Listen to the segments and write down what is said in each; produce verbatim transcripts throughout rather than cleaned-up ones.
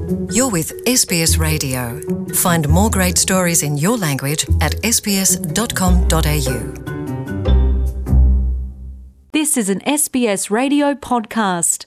You're with S B S Radio. Find more great stories in your language at s b s dot com dot a u. This is an S B S Radio podcast.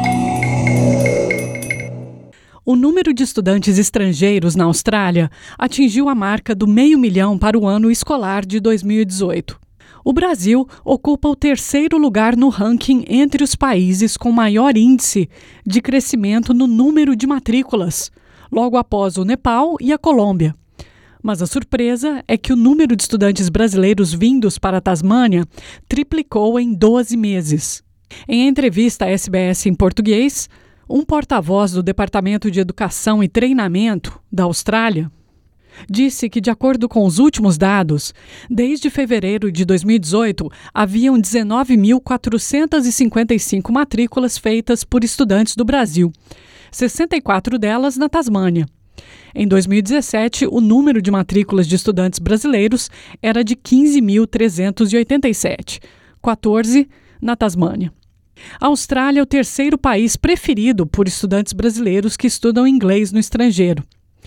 O número de estudantes estrangeiros na Austrália atingiu a marca do meio milhão para o ano escolar de dois mil e dezoito. O Brasil ocupa o terceiro lugar no ranking entre os países com maior índice de crescimento no número de matrículas, logo após o Nepal e a Colômbia. Mas a surpresa é que o número de estudantes brasileiros vindos para a Tasmânia triplicou em doze meses. Em entrevista à S B S em português, um porta-voz do Departamento de Educação e Treinamento da Austrália disse que, de acordo com os últimos dados, desde fevereiro de dois mil e dezoito, haviam dezenove mil quatrocentas e cinquenta e cinco matrículas feitas por estudantes do Brasil, sessenta e quatro delas na Tasmânia. Em dois mil e dezessete, o número de matrículas de estudantes brasileiros era de quinze mil trezentos e oitenta e sete, quatorze na Tasmânia. A Austrália é o terceiro país preferido por estudantes brasileiros que estudam inglês no estrangeiro.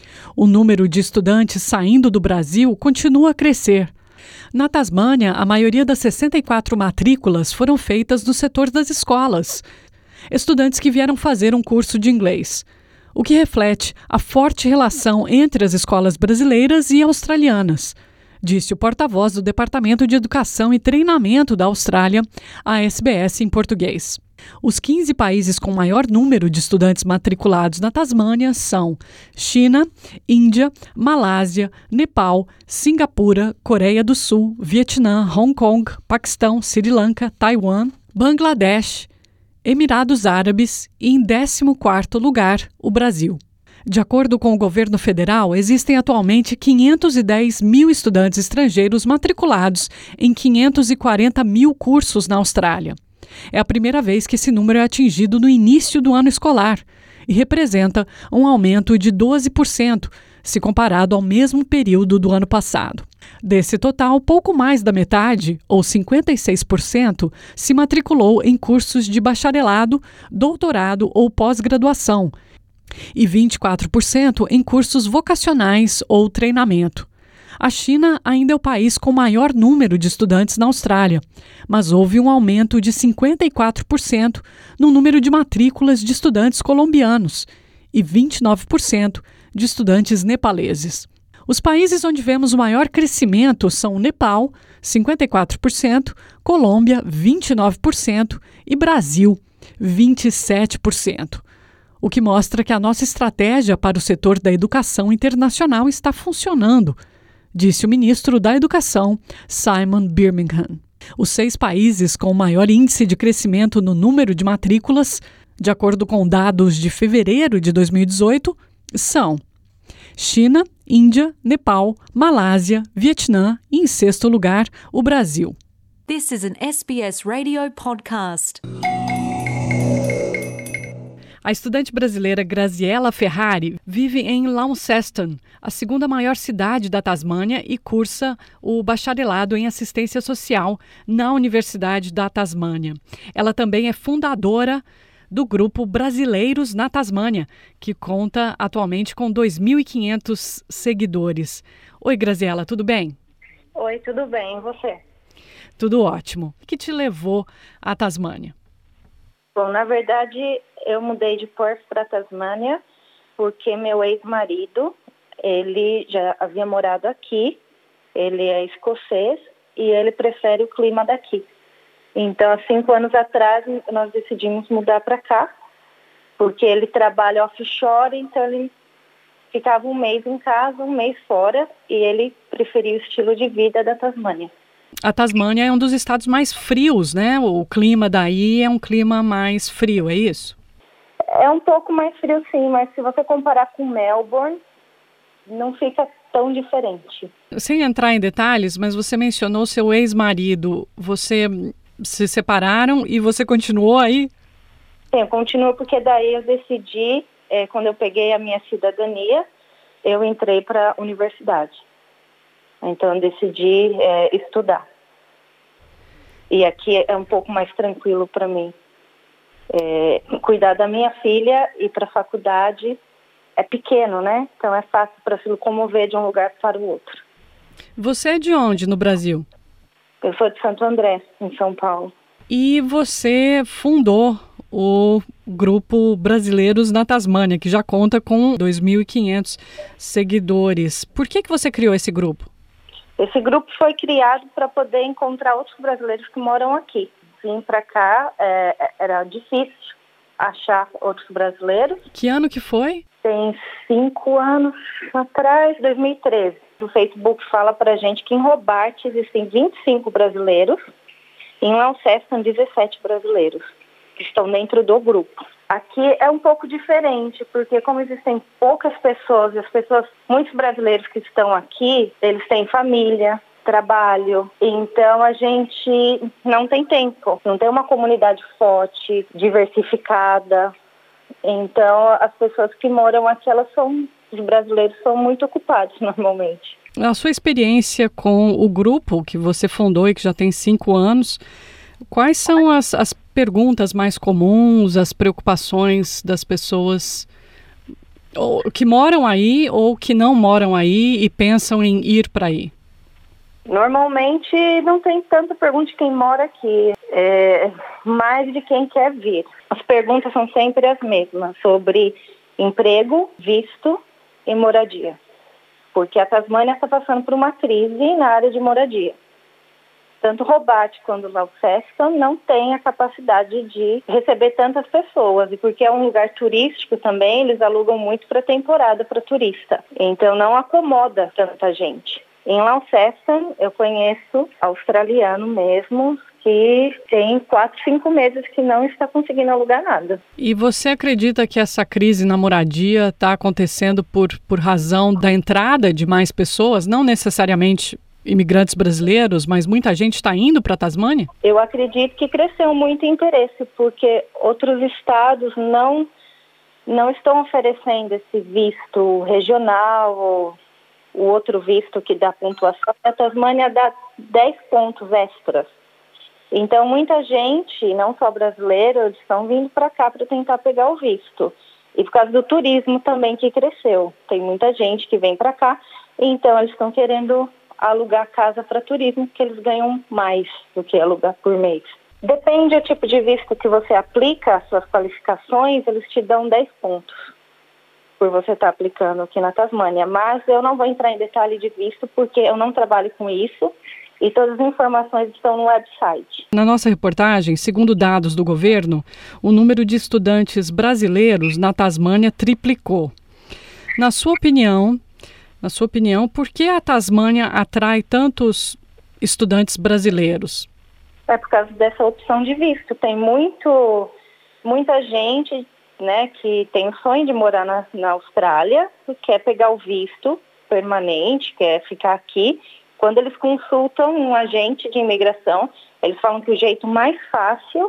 O número de estudantes saindo do Brasil continua a crescer. Na Tasmânia, a maioria das sessenta e quatro matrículas foram feitas no setor das escolas, estudantes que vieram fazer um curso de inglês, o que reflete a forte relação entre as escolas brasileiras e australianas, disse o porta-voz do Departamento de Educação e Treinamento da Austrália, à S B S em português. Os quinze países com maior número de estudantes matriculados na Tasmânia são China, Índia, Malásia, Nepal, Singapura, Coreia do Sul, Vietnã, Hong Kong, Paquistão, Sri Lanka, Taiwan, Bangladesh, Emirados Árabes e, em décimo quarto lugar, o Brasil. De acordo com o governo federal, existem atualmente quinhentos e dez mil estudantes estrangeiros matriculados em quinhentos e quarenta mil cursos na Austrália. É a primeira vez que esse número é atingido no início do ano escolar e representa um aumento de doze por cento, se comparado ao mesmo período do ano passado. Desse total, pouco mais da metade, ou cinquenta e seis por cento, se matriculou em cursos de bacharelado, doutorado ou pós-graduação, e vinte e quatro por cento em cursos vocacionais ou treinamento. A China ainda é o país com maior número de estudantes na Austrália, mas houve um aumento de cinquenta e quatro por cento no número de matrículas de estudantes colombianos e vinte e nove por cento de estudantes nepaleses. Os países onde vemos o maior crescimento são o Nepal, cinquenta e quatro por cento, Colômbia, vinte e nove por cento e Brasil, vinte e sete por cento. O que mostra que a nossa estratégia para o setor da educação internacional está funcionando, disse o ministro da Educação, Simon Birmingham. Os seis países com o maior índice de crescimento no número de matrículas, de acordo com dados de fevereiro de dois mil e dezoito, são China, Índia, Nepal, Malásia, Vietnã e, em sexto lugar, o Brasil. This is an S B S Radio podcast. A estudante brasileira Graziela Ferrari vive em Launceston, a segunda maior cidade da Tasmânia, e cursa o bacharelado em assistência social na Universidade da Tasmânia. Ela também é fundadora do grupo Brasileiros na Tasmânia, que conta atualmente com dois mil e quinhentos seguidores. Oi, Graziela, tudo bem? Oi, tudo bem, e você? Tudo ótimo. O que te levou à Tasmânia? Bom, na verdade, eu mudei de Perth para Tasmânia porque meu ex-marido, ele já havia morado aqui, ele é escocês e ele prefere o clima daqui. Então, há cinco anos atrás, nós decidimos mudar para cá, porque ele trabalha offshore, então ele ficava um mês em casa, um mês fora, e ele preferia o estilo de vida da Tasmânia. A Tasmânia é um dos estados mais frios, né? O clima daí é um clima mais frio, é isso? É um pouco mais frio, sim, mas se você comparar com Melbourne, não fica tão diferente. Sem entrar em detalhes, mas você mencionou seu ex-marido. Você se separaram e você continuou aí? Sim, eu continuo porque daí eu decidi, é, quando eu peguei a minha cidadania, eu entrei para a universidade. Então, eu decidi é, estudar. E aqui é um pouco mais tranquilo para mim. É, cuidar da minha filha, ir para a faculdade é pequeno, né? Então é fácil para se locomover de um lugar para o outro. Você é de onde no Brasil? Eu sou de Santo André, em São Paulo. E você fundou o Grupo Brasileiros na Tasmânia, que já conta com dois mil e quinhentos seguidores. Por que que você criou esse grupo? Esse grupo foi criado para poder encontrar outros brasileiros que moram aqui. Vim para cá, é, era difícil achar outros brasileiros. Que ano que foi? Tem cinco anos atrás, dois mil e treze. O Facebook fala para a gente que em Hobart existem vinte e cinco brasileiros, em Launceston dezessete brasileiros que estão dentro do grupo. Aqui é um pouco diferente, porque como existem poucas pessoas, e as pessoas, muitos brasileiros que estão aqui, eles têm família, trabalho, então a gente não tem tempo, não tem uma comunidade forte, diversificada. Então as pessoas que moram aqui, elas são, os brasileiros são muito ocupados normalmente. A sua experiência com o grupo que você fundou e que já tem cinco anos, quais são as, as perguntas mais comuns, as preocupações das pessoas ou, que moram aí ou que não moram aí e pensam em ir para aí? Normalmente não tem tanta pergunta de quem mora aqui, é mais de quem quer vir. As perguntas são sempre as mesmas, sobre emprego, visto e moradia. Porque a Tasmânia está passando por uma crise na área de moradia. Tanto Hobart quanto Launceston não tem a capacidade de receber tantas pessoas. E porque é um lugar turístico também, eles alugam muito para temporada, para turista. Então não acomoda tanta gente. Em Launceston, eu conheço australiano mesmo, que tem quatro, cinco meses que não está conseguindo alugar nada. E você acredita que essa crise na moradia está acontecendo por, por razão da entrada de mais pessoas, não necessariamente imigrantes brasileiros, mas muita gente está indo para a Tasmânia? Eu acredito que cresceu muito o interesse, porque outros estados não, não estão oferecendo esse visto regional, ou o outro visto que dá pontuação. A Tasmânia dá dez pontos extras. Então, muita gente, não só brasileiros, estão vindo para cá para tentar pegar o visto. E por causa do turismo também que cresceu. Tem muita gente que vem para cá, então eles estão querendo alugar casa para turismo, porque eles ganham mais do que alugar por mês. Depende do tipo de visto que você aplica, as suas qualificações, eles te dão dez pontos por você estar aplicando aqui na Tasmânia. Mas eu não vou entrar em detalhe de visto, porque eu não trabalho com isso. E todas as informações estão no website. Na nossa reportagem, segundo dados do governo, o número de estudantes brasileiros na Tasmânia triplicou. Na sua opinião, na sua opinião, por que a Tasmânia atrai tantos estudantes brasileiros? É por causa dessa opção de visto. Tem muito, muita gente, né, que tem o sonho de morar na, na Austrália, que quer pegar o visto permanente, quer ficar aqui. Quando eles consultam um agente de imigração, eles falam que o jeito mais fácil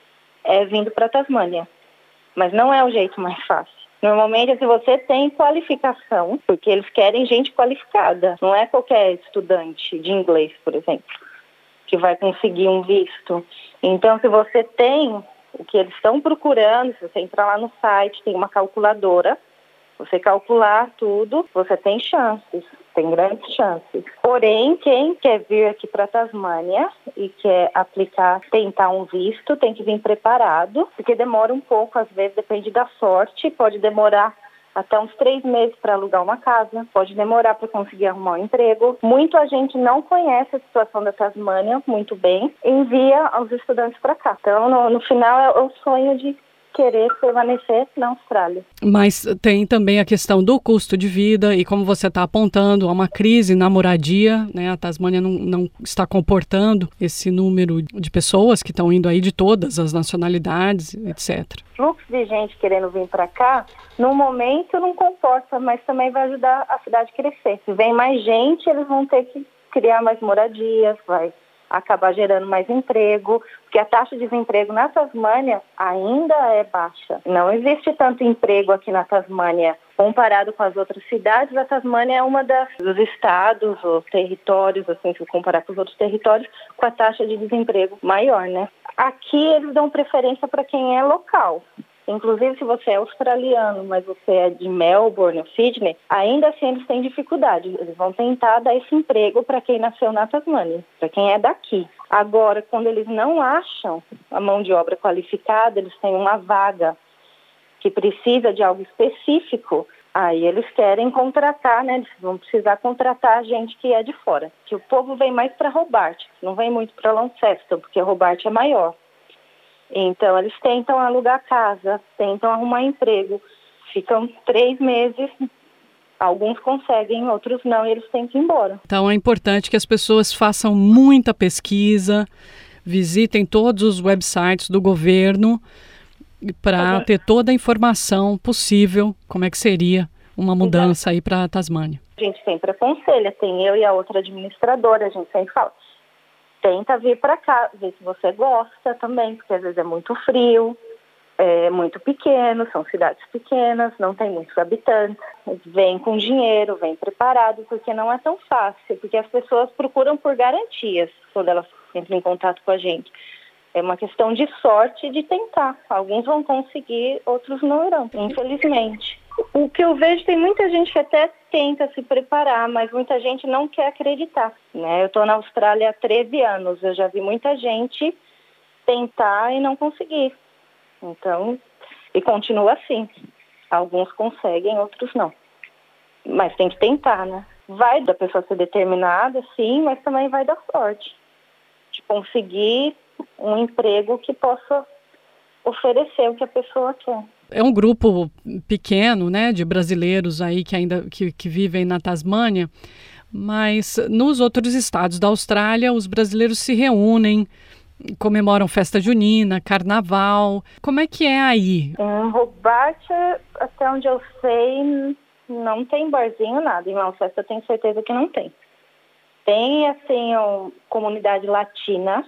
é vindo para a Tasmânia. Mas não é o jeito mais fácil. Normalmente, se você tem qualificação, porque eles querem gente qualificada, não é qualquer estudante de inglês, por exemplo, que vai conseguir um visto. Então, se você tem o que eles estão procurando, se você entrar lá no site, tem uma calculadora, você calcular tudo, você tem chances, tem grandes chances. Porém, quem quer vir aqui para a Tasmânia e quer aplicar, tentar um visto, tem que vir preparado, porque demora um pouco, às vezes depende da sorte, pode demorar até uns três meses para alugar uma casa, pode demorar para conseguir arrumar um emprego. Muita gente não conhece a situação da Tasmânia muito bem, envia os estudantes para cá. Então, no, no final, é o sonho de querer permanecer na Austrália. Mas tem também a questão do custo de vida e, como você está apontando, há uma crise na moradia, né? A Tasmânia não, não está comportando esse número de pessoas que estão indo aí de todas as nacionalidades, etcétera. O fluxo de gente querendo vir para cá, no momento não comporta, mas também vai ajudar a cidade a crescer. Se vem mais gente, eles vão ter que criar mais moradias, vai acabar gerando mais emprego, porque a taxa de desemprego na Tasmânia ainda é baixa. Não existe tanto emprego aqui na Tasmânia. Comparado com as outras cidades, a Tasmânia é uma das, dos estados ou territórios, assim, se comparar com os outros territórios, com a taxa de desemprego maior, né? Aqui eles dão preferência para quem é local. Inclusive, se você é australiano, mas você é de Melbourne ou Sydney, ainda assim eles têm dificuldade. Eles vão tentar dar esse emprego para quem nasceu na Tasmânia, para quem é daqui. Agora, quando eles não acham a mão de obra qualificada, eles têm uma vaga que precisa de algo específico, aí eles querem contratar, né? Eles vão precisar contratar gente que é de fora. Que o povo vem mais para Hobart, não vem muito para Launceston, porque Hobart é maior. Então, eles tentam alugar casa, tentam arrumar emprego. Ficam três meses, alguns conseguem, outros não, e eles têm que ir embora. Então, é importante que as pessoas façam muita pesquisa, visitem todos os websites do governo para Uhum. ter toda a informação possível, como é que seria uma mudança aí para a Tasmânia. A gente sempre aconselha, tem eu e a outra administradora, a gente sempre fala, tenta vir para cá, ver se você gosta também, porque às vezes é muito frio, é muito pequeno, são cidades pequenas, não tem muitos habitantes, vem com dinheiro, vem preparado, porque não é tão fácil, porque as pessoas procuram por garantias quando elas entram em contato com a gente. É uma questão de sorte de tentar. Alguns vão conseguir, outros não irão, infelizmente. O que eu vejo, tem muita gente que até tenta se preparar, mas muita gente não quer acreditar, né? Eu estou na Austrália há treze anos, eu já vi muita gente tentar e não conseguir. Então, e continua assim. Alguns conseguem, outros não. Mas tem que tentar, né? Vai da pessoa ser determinada, sim, mas também vai da sorte. De conseguir um emprego que possa oferecer o que a pessoa quer. É um grupo pequeno, né, de brasileiros aí que ainda que, que vivem na Tasmânia, mas nos outros estados da Austrália os brasileiros se reúnem, comemoram festa junina, carnaval. Como é que é aí? Em Hobart, até onde eu sei, não tem barzinho, nada. Em Launceston eu tenho certeza que não tem. Tem, assim, uma comunidade latina,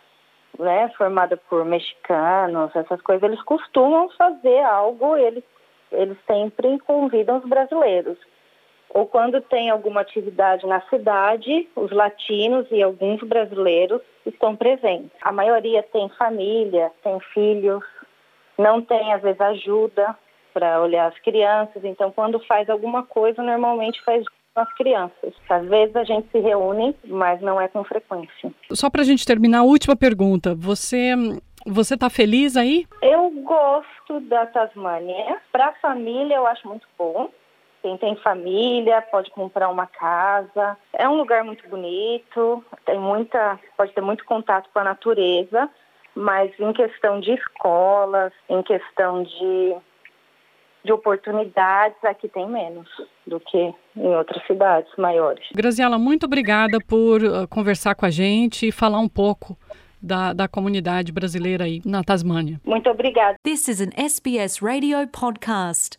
né, formada por mexicanos, essas coisas. Eles costumam fazer algo, eles, eles sempre convidam os brasileiros. Ou quando tem alguma atividade na cidade, os latinos e alguns brasileiros estão presentes. A maioria tem família, tem filhos, não tem, às vezes, ajuda para olhar as crianças. Então, quando faz alguma coisa, normalmente faz com as crianças. Às vezes a gente se reúne, mas não é com frequência. Só para a gente terminar, a última pergunta. Você você está feliz aí? Eu gosto da Tasmânia. Para a família, eu acho muito bom. Quem tem família pode comprar uma casa. É um lugar muito bonito, tem muita, pode ter muito contato com a natureza, mas em questão de escolas, em questão de, de oportunidades, aqui tem menos do que em outras cidades maiores. Graziela, muito obrigada por uh, conversar com a gente e falar um pouco da, da comunidade brasileira aí na Tasmânia. Muito obrigada. This is an S B S Radio podcast.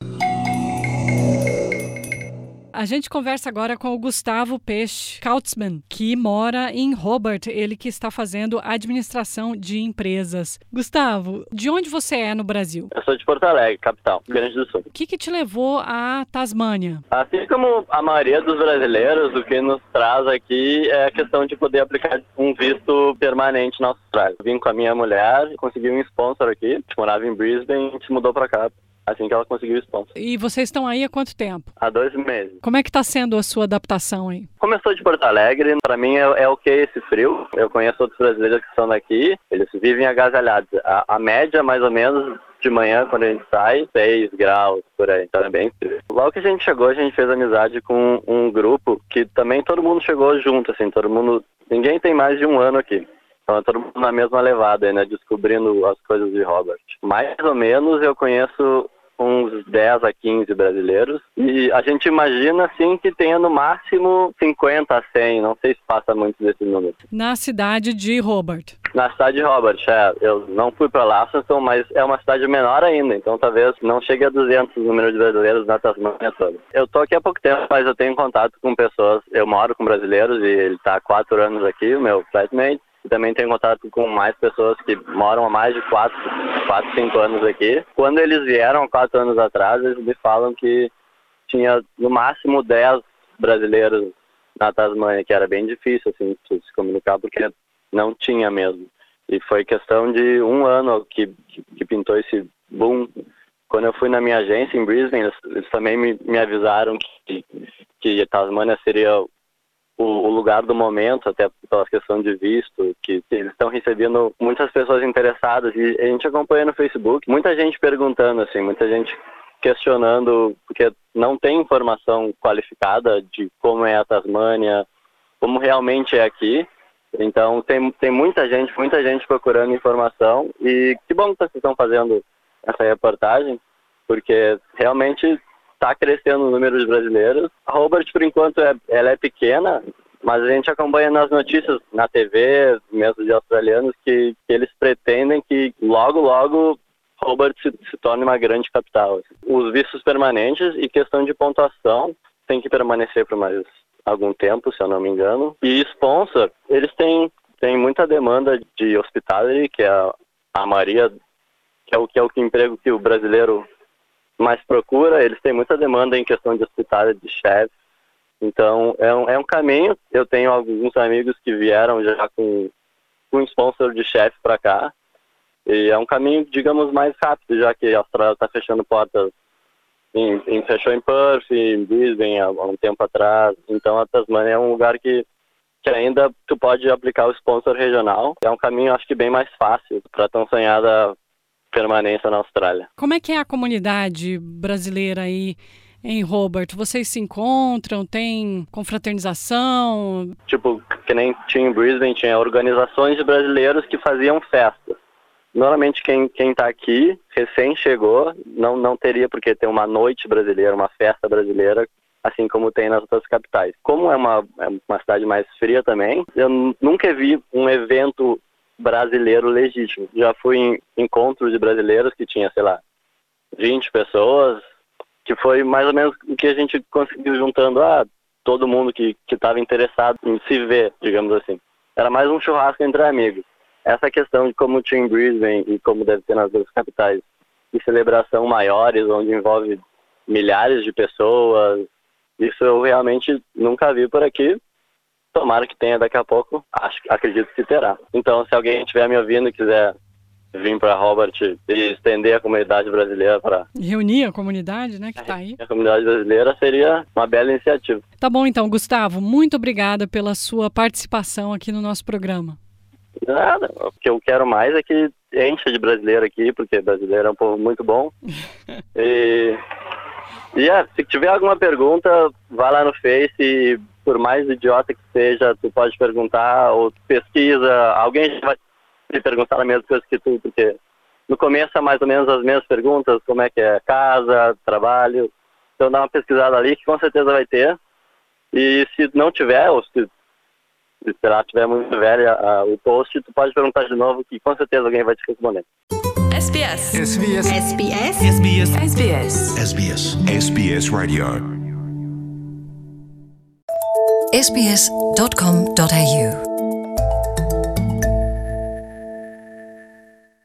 A gente conversa agora com o Gustavo Peixe Kautzman, que mora em Hobart, ele que está fazendo administração de empresas. Gustavo, de onde você é no Brasil? Eu sou de Porto Alegre, capital, Rio Grande do Sul. O que, que te levou à Tasmânia? Assim como a maioria dos brasileiros, o que nos traz aqui é a questão de poder aplicar um visto permanente na Austrália. Eu vim com a minha mulher, consegui um sponsor aqui, a gente morava em Brisbane, a gente mudou para cá. Assim que ela conseguiu o sponsor. E vocês estão aí há quanto tempo? Há dois meses. Como é que está sendo a sua adaptação aí? Começou de Porto Alegre, para mim é, é o que esse frio. Eu conheço outros brasileiros que são daqui, eles vivem agasalhados. A, a média, mais ou menos, de manhã, quando a gente sai, seis graus, por aí, então é bem frio. Logo que a gente chegou, a gente fez amizade com um grupo que também todo mundo chegou junto, assim, todo mundo... Ninguém tem mais de um ano aqui. Então é todo mundo na mesma levada, né, descobrindo as coisas de Hobart. Mais ou menos eu conheço uns dez a quinze brasileiros, e a gente imagina assim que tenha no máximo cinquenta a cem, não sei se passa muito desse número. Na cidade de Hobart? Na cidade de Hobart, é. Eu não fui para Launceston, mas é uma cidade menor ainda, então talvez não chegue a duzentos o número de brasileiros na Tasmânia toda. Eu tô aqui há pouco tempo, mas eu tenho contato com pessoas, eu moro com brasileiros e ele está há quatro anos aqui, o meu flatmate. Também tenho contato com mais pessoas que moram há mais de quatro, quatro, cinco anos aqui. Quando eles vieram há quatro anos atrás, eles me falam que tinha no máximo dez brasileiros na Tasmânia, que era bem difícil assim, se comunicar, porque não tinha mesmo. E foi questão de um ano que, que, que pintou esse boom. Quando eu fui na minha agência em Brisbane, eles, eles também me, me avisaram que, que Tasmânia seria o, o lugar do momento, até pela questão de visto, que, que eles estão recebendo muitas pessoas interessadas. E a gente acompanha no Facebook, muita gente perguntando, assim, muita gente questionando, porque não tem informação qualificada de como é a Tasmânia, como realmente é aqui. Então tem, tem muita gente, muita gente procurando informação, e que bom que vocês estão fazendo essa reportagem, porque realmente está crescendo o número de brasileiros. A Hobart, por enquanto, é, ela é pequena, mas a gente acompanha nas notícias, na T V, mesmo de australianos, que, que eles pretendem que logo, logo Hobart se, se torne uma grande capital. Os vistos permanentes e questão de pontuação tem que permanecer por mais algum tempo, se eu não me engano. E sponsor, eles têm, têm muita demanda de hospitality, que é a, a Maria, que é o que é o emprego que o brasileiro mais procura. Eles têm muita demanda em questão de hospitality, de chefe. Então, é um, é um caminho. Eu tenho alguns amigos que vieram já com, com um sponsor de chefe para cá. E é um caminho, digamos, mais rápido, já que a Austrália está fechando portas. Em, em, fechou em Perth, em Brisbane, há um tempo atrás. Então, a Tasmânia é um lugar que, que ainda tu pode aplicar o sponsor regional. É um caminho, acho que, bem mais fácil para a tão sonhada permanência na Austrália. Como é que é a comunidade brasileira aí em Hobart? Vocês se encontram? Tem confraternização? Tipo, que nem tinha em Brisbane, tinha organizações de brasileiros que faziam festas. Normalmente quem quem está aqui, recém chegou, não, não teria por que ter uma noite brasileira, uma festa brasileira, assim como tem nas outras capitais. Como é uma, é uma cidade mais fria também, eu nunca vi um evento brasileiro legítimo. Já fui em encontros de brasileiros que tinha, sei lá, vinte pessoas, que foi mais ou menos o que a gente conseguiu juntando a todo mundo que estava interessado em se ver, digamos assim. Era mais um churrasco entre amigos. Essa questão de como tinha em Brisbane e como deve ter nas outras capitais, de celebração maiores, onde envolve milhares de pessoas, isso eu realmente nunca vi por aqui. Tomara que tenha daqui a pouco, acho, acredito que terá. Então, se alguém estiver me ouvindo e quiser vir para Hobart e estender a comunidade brasileira para... reunir a comunidade, né, que está aí. A comunidade brasileira seria uma bela iniciativa. Tá bom, então, Gustavo, muito obrigada pela sua participação aqui no nosso programa. Nada, o que eu quero mais é que encha de brasileiro aqui, porque brasileiro é um povo muito bom. e, e é, se tiver alguma pergunta, vai lá no Face e, por mais idiota que seja, tu pode perguntar ou pesquisa. Alguém vai te perguntar a mesma coisa que tu, porque no começo é mais ou menos as mesmas perguntas, como é que é casa, trabalho. Então dá uma pesquisada ali que com certeza vai ter. E se não tiver, ou se se lá tiver muito velha uh, o post, tu pode perguntar de novo que com certeza alguém vai te responder. S B S. S B S. S B S. S B S. S B S. S B S. S B S Radio. s b s dot com dot a u